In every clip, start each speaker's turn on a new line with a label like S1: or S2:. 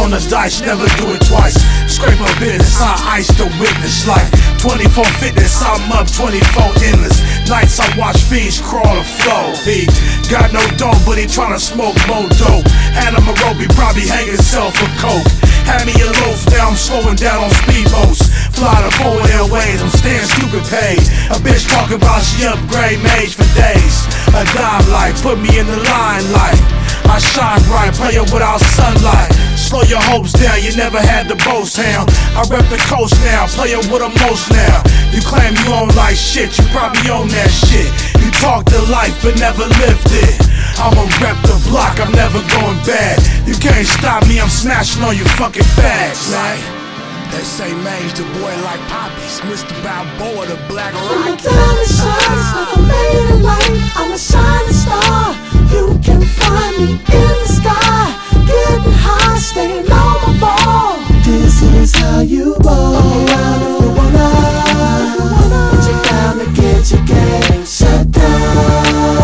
S1: on the dice, never do it twice. Scrape a business, I ice the witness like 24 fitness, I'm up 24 endless nights. I watch fiends crawl the flow. He got no dope, but he tryna smoke more dope. Animal rope, he probably hang himself for coke. Had me a loaf, now I'm slowing down on speedboats. Fly the forward airways, I'm staying stupid paid. A bitch talking about she upgrade mage for days. A dime light, put me in the limelight. I shine bright, player without sunlight. Slow your hopes down, you never had the boast hound. I rep the coast now, player with a most now. You claim you own like shit, you probably own that shit. You talk the life but never lived it. I'ma rep the block, I'm never going bad. You can't stop me, I'm smashing on you fucking fags, right? They say Mage the boy like Poppies, Mr. Balboa the black rock.
S2: My diamond shines like I'm made of light. I'm a shining star. You can find me in the sky, getting high, staying on my ball. This is how you roll. Around if you wanna, put you down to get your game shut down.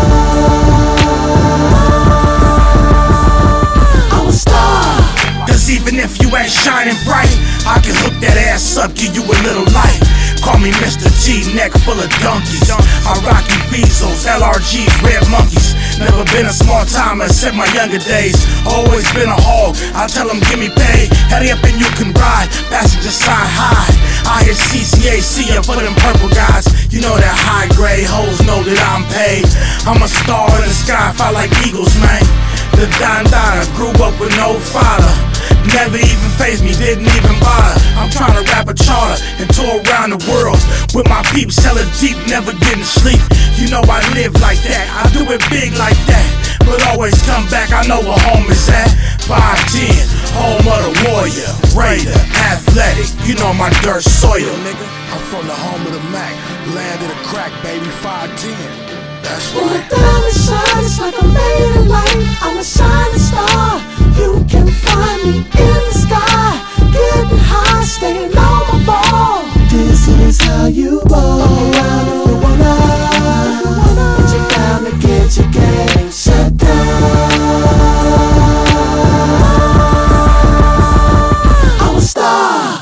S2: I'm a star.
S1: Cause even if you ain't shining bright, I can hook that ass up, give you a little light. Call me Mr. G, neck full of donkeys. I rock you Bezos, LRGs, red monkeys. Never been a small timer except my younger days. Always been a hog, I tell them give me pay. Head up and you can ride, passenger side high. I hear CCAC up for them purple guys. You know that high grade hoes know that I'm paid. I'm a star in the sky, fly like eagles, man. The Don Donna, grew up with no father. Never even fazed me, didn't even bother. I'm trying to rap a charter and tour around the world with my peeps, hella deep, never getting sleep. You know I live like that, I do it big like that, but always come back, I know where home is at. 510, home of the warrior, raider, athletic, you know my dirt soil, nigga. I'm from the home of the Mac, land of the crack, baby, 510. That's right.
S2: When my diamond shines like I'm made of light, I'm a shining star. You can find me in the sky, getting high, staying on my ball. This is how you roll.